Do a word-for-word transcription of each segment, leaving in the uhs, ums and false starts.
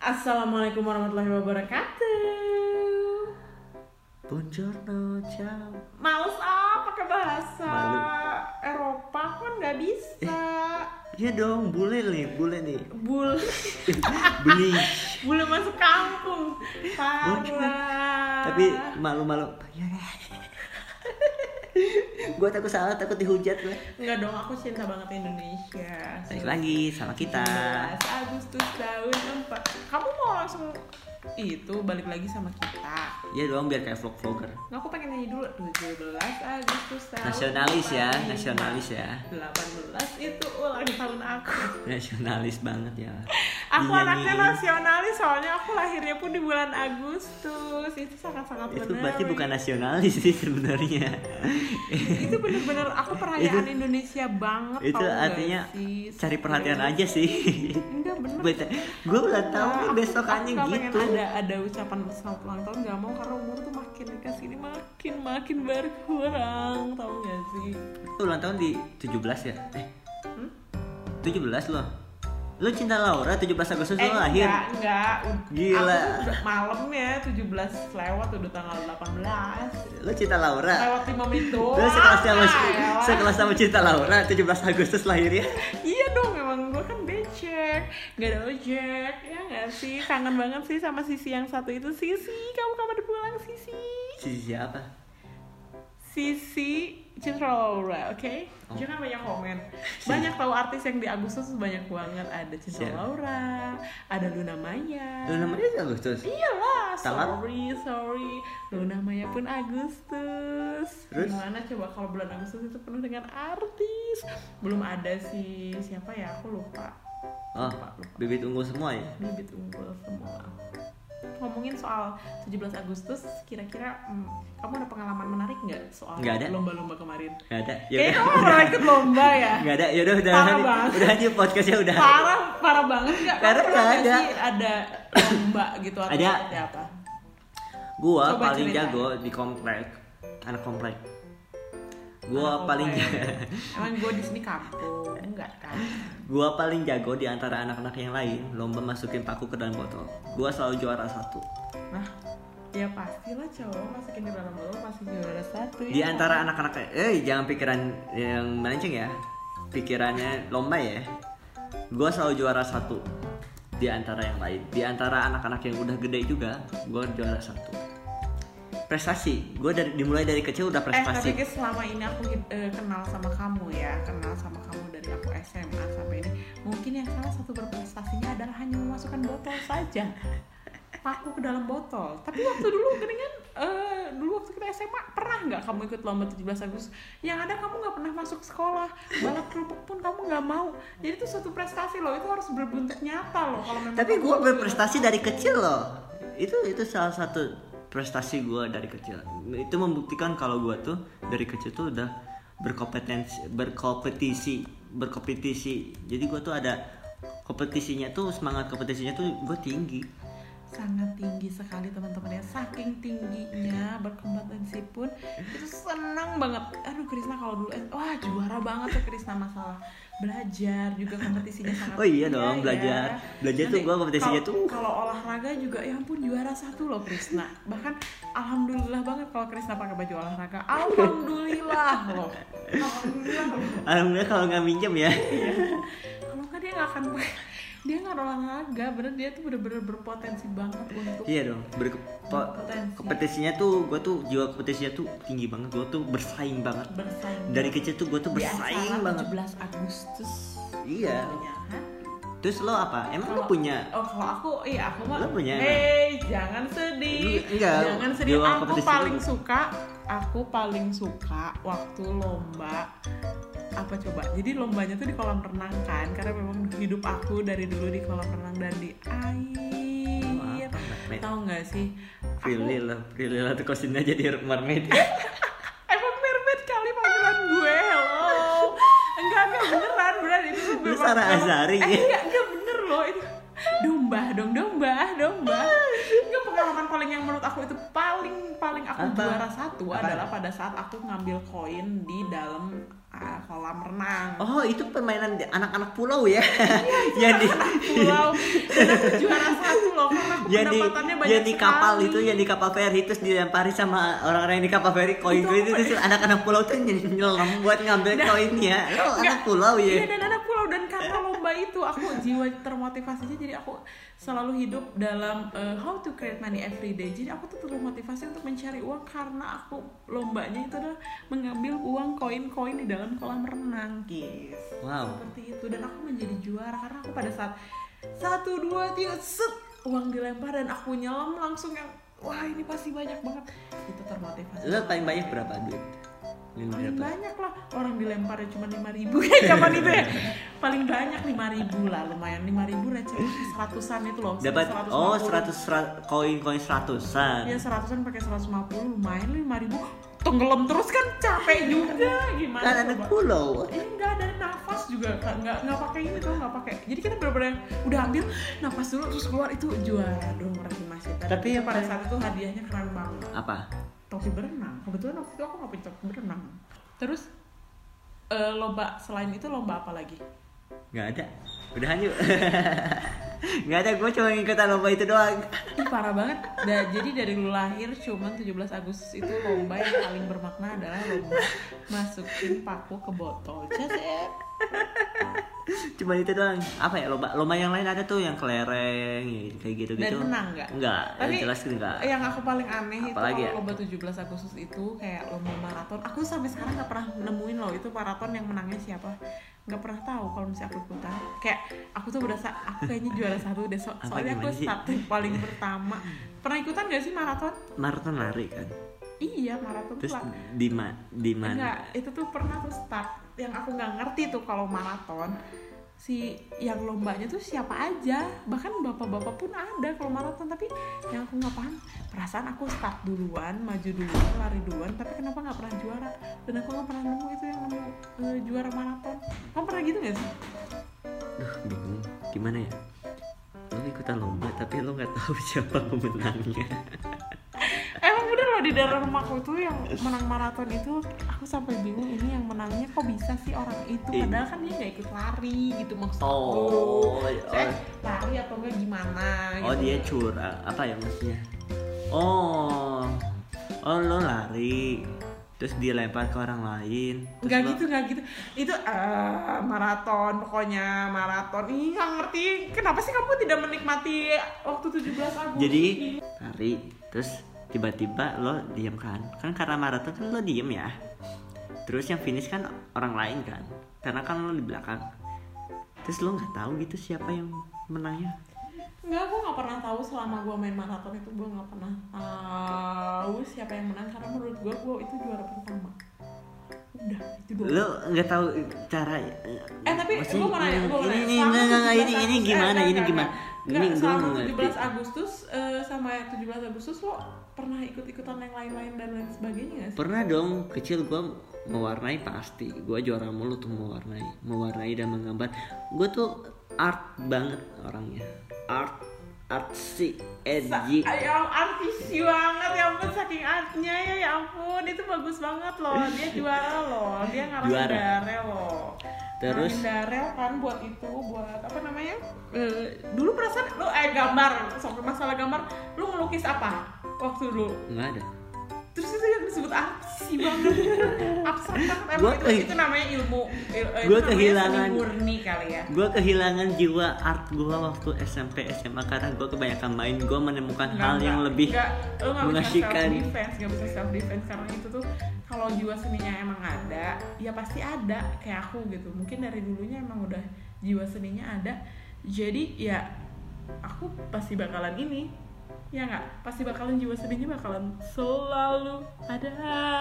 Assalamualaikum warahmatullahi wabarakatuh. Buongiorno, ciao. Males ah pakai bahasa Malu. Eropa kan nggak bisa. Iya dong, bule nih, bule nih. Bul, Beli. bule masuk kampung. Parah. Tapi malu-malu. Gue takut salah, takut dihujat gue. Enggak dong, aku cinta banget Indonesia. Balik lagi sama kita. tujuh belas Agustus tahun empat. Kamu mau langsung itu balik lagi sama kita? Iya dong, biar kayak vlog-vlogger. Nggak, aku pengen nyanyi dulu. tujuh belas Agustus tahun Nasionalis ya, empat puluh lima. nasionalis ya. delapan belas itu ulang tahun aku. Nasionalis banget ya. Aku anaknya Dinyanyiin. nasionalis soalnya aku lahirnya pun di bulan Agustus. Itu sangat-sangat Itu benar. berarti bukan nasionalis sih sebenarnya. Itu benar-benar aku perayaan Itu- Indonesia banget. Itu tau nggak artinya sih? cari perhatian Serius. aja sih. Enggak bener. Gue ulang tahun Aku- besokannya aku nggak pengen gitu. ada ada ucapan selamat ulang tahun, nggak mau karena umur tuh makin kesini makin makin berkurang, tau gak sih? Lu ulang tahun di tujuh belas ya? Eh, Hmm? tujuh belas loh. Lu cinta Laura tujuh belas Agustus Eh lu lahir. enggak, enggak. Gila. Aku tuh udah malamnya tujuh belas lewat, udah tanggal delapan belas. Lu cinta Laura. Lewat lima menit doang. Lu sekelas sama Ah, elah. sekelas sama cinta Laura tujuh belas Agustus lahirnya. Iya dong, memang gue kan becek, nggak ada ojek, ya nggak sih? Kangen banget sih sama Sisi yang satu itu. Sisi, kamu kapan pulang Sisi? Si siapa? Sisi Citra Laura, oke? Oh. Jangan banyak komen. Banyak tahu artis yang di Agustus banyak banget. Ada Citra Siapa? Laura, ada Luna Maya. Lu namanya si Agustus. Iyalah, Tanggal? sorry, sorry. Luna Maya pun Agustus. Terus? Gimana coba kalau bulan Agustus itu penuh dengan artis? Belum ada sih, siapa ya? Aku lupa. Oh, Lupa, lupa. bibit unggul semua ya. Bibit unggul semua. Ngomongin soal tujuh belas Agustus, kira-kira hmm, kamu ada pengalaman menarik nggak soal Nggak ada. lomba-lomba kemarin? Gak ada. Ya Kayaknya udah. kamu pernah ikut lomba ya? Gak ada. Ya udah udah. Parah banget. Udah aja podcastnya udah. Parah, parah banget nggak? Kamu Karena pernah nggak nggak ada. sih ada lomba gitu atau Ada. seperti apa? Gua Coba paling cerita. jago di komplek. Anak komplek. Gua Anak paling komplek. Emang gue di sini kampung, enggak kan? Gua paling jago di antara anak-anak yang lain lomba masukin paku ke dalam botol. Gua selalu juara satu. Nah, ya pastilah cowok masukin di dalam botol pasti juara satu ya. Di antara anak-anak, eh jangan pikiran yang melenceng ya. Pikirannya lomba ya. Gua selalu juara satu di antara yang lain. Di antara anak-anak yang udah gede juga, gua juara satu. Prestasi, gua dari dimulai dari kecil udah Eh, tapi prestasi. guys, selama ini aku eh, kenal sama kamu ya, kenal sama kamu dari aku S M A sampai ini. Mungkin yang salah satu berprestasinya adalah hanya memasukkan botol saja. Paku ke dalam botol. Tapi waktu dulu geningan, eh, dulu waktu kita S M A pernah nggak kamu ikut lomba tujuh belas Agustus? Yang ada kamu nggak pernah masuk sekolah, balap kerupuk pun kamu nggak mau. Jadi itu suatu prestasi loh, itu harus berbentuk nyata loh. Kalau memang Tapi kamu gua harus berprestasi juara dari satu. kecil loh. Itu itu salah satu prestasi gua dari kecil. Itu membuktikan kalau gua tuh dari kecil tuh udah berkompetensi, berkompetisi, berkompetisi. Jadi gua tuh ada kompetisinya tuh, semangat kompetisinya tuh gua tinggi. Sangat tinggi sekali teman-teman ya, saking tingginya berkompetensi pun itu senang banget. Aduh Krisna kalau dulu eh, wah juara banget tuh Krisna, masalah belajar juga kompetisinya sangat Oh iya tinggi dong, ya. belajar. Belajar tuh Nanti gua kompetisinya kalau- tuh. kalau olahraga juga ya ampun juara satu loh Krisna. Bahkan alhamdulillah banget kalau Krisna pakai baju olahraga. Alhamdulillah loh. Alhamdulillah loh. Alhamdulillah kalau nggak minjem ya. Iya. Kalau nggak dia nggak akan dia nggak olahraga, bener dia tuh bener-bener berpotensi banget untuk Iya dong, berko- Berpotensi. kompetisinya tuh gue tuh jiwa kompetisinya tuh tinggi banget, gue tuh bersaing banget. bersaing. Dari kecil tuh gue tuh di bersaing acara banget. tujuh belas Agustus. Iya. tentunya, ha? Terus lo apa? Emang lo Kalau- punya? Oh kalau aku, iya aku mah. Lo punya, Hei, jangan sedih. Lu- enggak, Jangan sedih. di luar Aku kompetisi paling lu. suka, aku paling suka waktu lomba apa coba? Jadi lombanya tuh di kolam renang kan, karena memang hidup aku dari dulu di kolam renang dan di air. Apa, mermaid? Tahu nggak sih? Aku- Prilly lah, Prilly lah tuh kostumnya jadi mermaid. Emang mermaid kali panggilan gue, hello. Enggak, enggak beneran, beneran itu tuh Lu memang- Sarah memang- Azhari Eh, ya? enggak, enggak bener loh itu. Domba dong, domba, domba. Enggak, pengalaman paling yang menurut aku itu paling paling aku Apa? juara satu Apa? adalah pada saat aku ngambil koin di dalam uh, kolam renang. Oh itu permainan di- anak-anak pulau ya? Yang di Pulau dan aku juara satu loh yang di pendapatannya banyak yang di kapal sekali. itu, yang di kapal feri terus dilempari sama orang-orang yang di kapal feri koin Itu koin itu apa terus anak-anak pulau tuh nyelam buat ngambil koinnya. Lo anak pulau Iya, ya. dan anak pulau, dan karena lomba itu aku jiwa termotivasinya, jadi aku selalu hidup dalam uh, how to create money every day. Jadi aku tuh termotivasi untuk mencari uang karena aku lombanya itu adalah mengambil uang koin-koin di dalam kolam renang, guys. Wow. Seperti itu, dan aku menjadi juara karena aku pada saat satu dua tiga set uang dilempar dan aku nyelam langsung yang wah ini pasti banyak banget. Itu termotivasi. Lo paling banyak berapa duit? Paling banyak lah, orang dilempar cuma lima ribu kayak zaman itu ya. Paling banyak lima ribu lah, lumayan lima ribu receh, seratusan itu loh. Dapat seratus lima oh puluh. seratus koin-koin seratusan. Iya, seratusan pakai seratus lima puluh, lumayan lima ribu. Tenggelam terus kan capek juga, gimana Kan anak pulau. Ini enggak ada nafas juga, enggak enggak pakai ini tuh, enggak pakai. Jadi kita benar-benar udah ambil nafas dulu terus keluar, itu juara dong orang masih. Tapi yang pada saat itu hadiahnya keren banget. Apa? Topi berenang. Kebetulan waktu itu aku nggak punya topi berenang. Terus uh, lomba selain itu lomba apa lagi? Nggak ada. Udahan yuk. Nggak ada, gue cuma ngikutin lomba itu doang. Ih, parah banget. Da, jadi dari lu lahir cuman tujuh belas Agustus itu lomba yang paling bermakna adalah lomba masukin paku ke botol. Just it. Cuma itu doang. Apa ya, lomba lomba yang lain ada tuh yang kelereng ya, kayak gitu-gitu. Dan menang nggak? Enggak, Tapi jelas enggak. yang aku paling aneh itu Apalagi ya? kalau lomba tujuh belas Agustus itu kayak lomba maraton. Aku sampai sekarang nggak pernah nemuin loh itu maraton yang menangnya siapa. Nggak pernah tahu kalau misalnya aku ikutan. Kayak aku tuh berasa aku kayaknya juara satu deh. So- Apa, soalnya aku gimana sih? start paling pertama. Pernah ikutan nggak sih maraton? Maraton lari kan. Iya, maraton Terus tuh lah. di ma di mana? Enggak, itu tuh pernah tuh start. Yang aku nggak ngerti tuh kalau maraton si yang lombanya tuh siapa aja, bahkan bapak-bapak pun ada kalau maraton, tapi yang aku nggak paham, perasaan aku start duluan, maju duluan, lari duluan, tapi kenapa nggak pernah juara, dan aku nggak pernah nemu itu yang nemu uh, juara maraton. Kamu pernah gitu nggak sih? Duh, bingung. Gimana ya? Lo ikutan lomba tapi lo nggak tahu siapa pemenangnya. Emang bener loh di daerah rumahku tuh yang menang maraton itu aku sampai bingung ini yang menangnya kok bisa sih orang itu, padahal kan dia nggak ikut lari gitu maksudku. Oh, Saya lari atau enggak gimana Oh gitu. dia curang, apa ya maksudnya? Oh, oh lo lari, terus dilempar ke orang lain. Terus Nggak lo- gitu, nggak gitu. Itu eh, maraton, pokoknya maraton. Ih, nggak ngerti. Kenapa sih kamu tidak menikmati waktu tujuh belas Agustus? Jadi ini? lari, terus tiba-tiba lo diem kan? Kan karena maraton kan lo diem ya. Terus yang finish kan orang lain kan? Karena kan lo di belakang. Terus lo nggak tahu gitu siapa yang menangnya? Nggak, gue nggak pernah tahu selama gue main maraton itu, gue nggak pernah tahu siapa yang menang karena menurut gue gue itu juara pertama. Udah itu doang. Lo nggak tahu cara? Eh tapi gue mau nanya, gue mau nanya. Ini Selama enggak enggak tujuh belas ini ini Agustus- gimana? eh, Ini enggak, gimana? enggak. Ini Enggak, gue selama ngerti. tujuh belas Agustus eh, sama tujuh belas Agustus lo pernah ikut-ikutan yang lain-lain dan lain sebagainya nggak sih? Pernah dong, kecil gue mewarnai pasti. Gue juara mulu tuh mewarnai, mewarnai dan menggambar. Gue tuh art banget orangnya. Art, artsy, edgy. Sa- ya artis banget ya ampun, saking artnya ya ya ampun, itu bagus banget loh, dia juara loh, dia ngarahin Juara. Darel loh. Terus? Ngarahin Darel kan buat itu, buat apa namanya? Eh, dulu perasaan lu eh gambar, soal masalah gambar, lu ngelukis apa waktu dulu? Nggak ada. Terus itu yang disebut artsy banget, abstrak banget. Gua Emang itu, ke- itu namanya ilmu, il- eh, gua itu namanya kehilangan- seni murni kali ya. Gue kehilangan jiwa art gue waktu S M P S M A karena gue kebanyakan main. Gue menemukan Nggak, hal yang nggak, lebih nggak, lo nggak mengasyikan. bisa self defense, nggak bisa self defense karena itu tuh kalau jiwa seninya emang ada, ya pasti ada kayak aku gitu. Mungkin dari dulunya emang udah jiwa seninya ada, jadi ya aku pasti bakalan ini, ya nggak, pasti bakalan jiwa seninya bakalan selalu ada.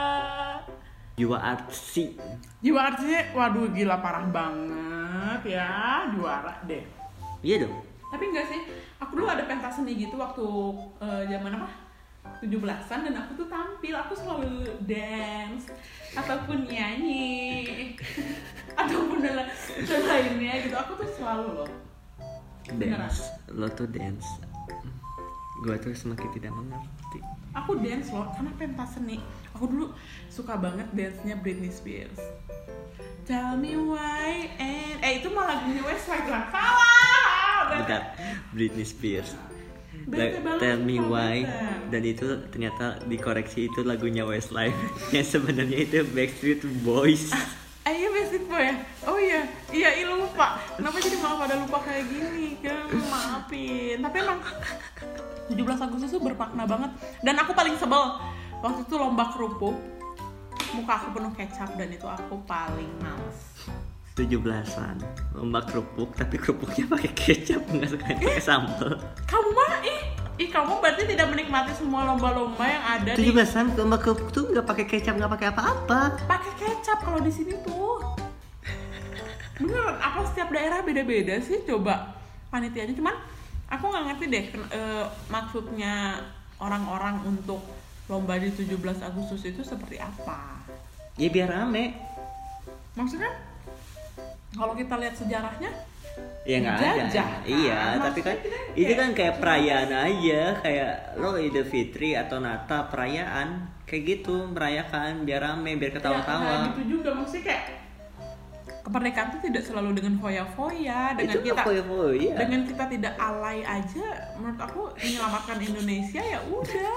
jiwa artsy. Jiwa artinya, waduh gila parah banget ya, juara deh. Iya dong. Tapi enggak sih, aku dulu ada pentas seni gitu waktu eh, zaman apa? tujuh belasan, dan aku tuh tampil, aku selalu dance ataupun nyanyi ataupun dalam lainnya gitu, aku tuh selalu loh. Beneran. Dance. Lo tuh dance. Gue tuh semakin tidak mengerti. Aku dance loh, karena pentas seni. Aku dulu suka banget dance-nya Britney Spears. Tell me why and eh itu malah lagunya Westlife lah. Salah. Bentar, Britney Spears. Bete banget, Tell Me sumpah Why. bete. Dan itu ternyata dikoreksi itu lagunya Westlife. Yang sebenarnya itu Backstreet Boys. Ah iya Backstreet Boy ya? Oh iya, iya iya lupa. Kenapa jadi malah pada lupa kayak gini? Kan maafin. Tapi emang tujuh belas Agustus itu bermakna banget. Dan aku paling sebel waktu itu lomba kerupuk. Muka aku penuh kecap dan itu aku paling males. tujuh belasan lomba kerupuk tapi kerupuknya pakai kecap nggak sekali pakai sambal. Kamu mah ih, ih kamu berarti tidak menikmati semua lomba-lomba yang ada tujuh di belasan lomba kerupuk tuh nggak pakai kecap nggak pakai apa-apa. pakai kecap kalau di sini tuh. Beneran, apa setiap daerah beda-beda sih coba panitianya, cuman aku nggak ngerti deh ken- eh, maksudnya orang-orang untuk lomba di tujuh belas Agustus itu seperti apa. Ya biar rame. Maksudnya kalau kita lihat sejarahnya Ya nggak ada. dijajah, kan? Iya, tapi kan Maksudnya kita itu kayak- kan kayak perayaan aja, kayak lo Idul Fitri atau Natal perayaan kayak gitu, merayakan biar rame, biar Ya, ketawa-tawa. nah, gitu juga maksudnya kayak kemerdekaan itu tidak selalu dengan foya-foya, dengan Itu kita apa ya, oh, iya. dengan kita tidak alay aja. Menurut aku menyelamatkan Indonesia ya udah.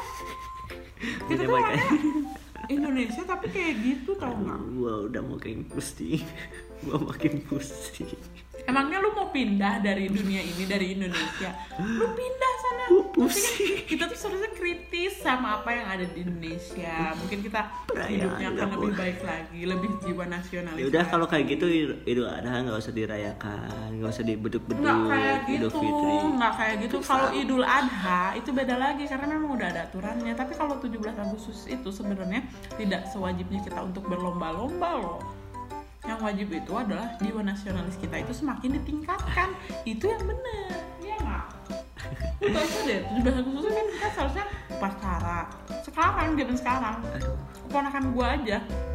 Kita tuh Menyelamatkan. orangnya Indonesia tapi kayak gitu tau nggak? Gua udah makin pusing. Gua makin pusing. Emangnya lu mau pindah dari dunia ini, dari Indonesia? Lu pindah sana. Gua Maksudnya pusing. kita tuh seharusnya kritis sama apa yang ada di Indonesia. Mungkin kita Perayaan hidupnya akan nggak lebih boleh. baik lagi, lebih jiwa nasionalis. Ya udah kalau kayak gitu Idul Adha nggak usah dirayakan, nggak usah dibeduk-beduk. Nggak kayak Idul gitu, Fitri. nggak kayak gitu. Itu Kalau sama. Idul Adha itu beda lagi karena memang udah ada aturannya. Tapi kalau tujuh belas Agustus itu sebenarnya tidak sewajibnya kita untuk berlomba-lomba loh. Yang wajib itu adalah jiwa nasionalis kita itu semakin ditingkatkan. Itu yang benar, ya nggak? Lu tau aja deh, tujuh belas Agustus kan kita seharusnya upacara. Sekarang, zaman sekarang, Aduh. keponakan gua aja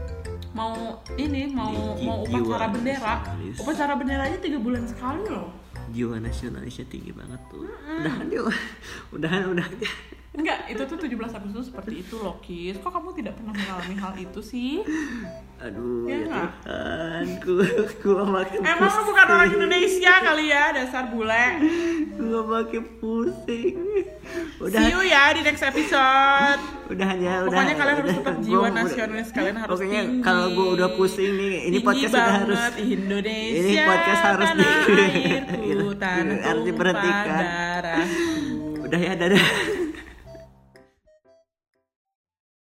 mau ini mau Ji- mau jiwa upacara bendera, nasionalis. upacara benderanya tiga bulan sekali loh. Jiwa nasionalisnya tinggi banget tuh. Udahan yuk. Udahan udah. Enggak, itu tuh tujuh belas Agustus seperti itu loh, Kis. Kok kamu tidak pernah mengalami hal itu sih? Aduh, Ya ya, nggak? Tuhan, gua, gua makin Emang lu pusing. bukan orang Indonesia kali ya, dasar bule. Gua makin pusing. Udah, See you ya di next episode. udah hanya, udah. Pokoknya kalian harus udah. tetap Gua jiwa udah- nasionalis kalian harus Pokoknya tinggi. kalau gua udah pusing nih, ini Tinggi podcast udah harus. banget, Indonesia. Ini podcast harus tanah di- airku, tanah harus diberhentikan. tumpah darahku. Udah ya, dadah.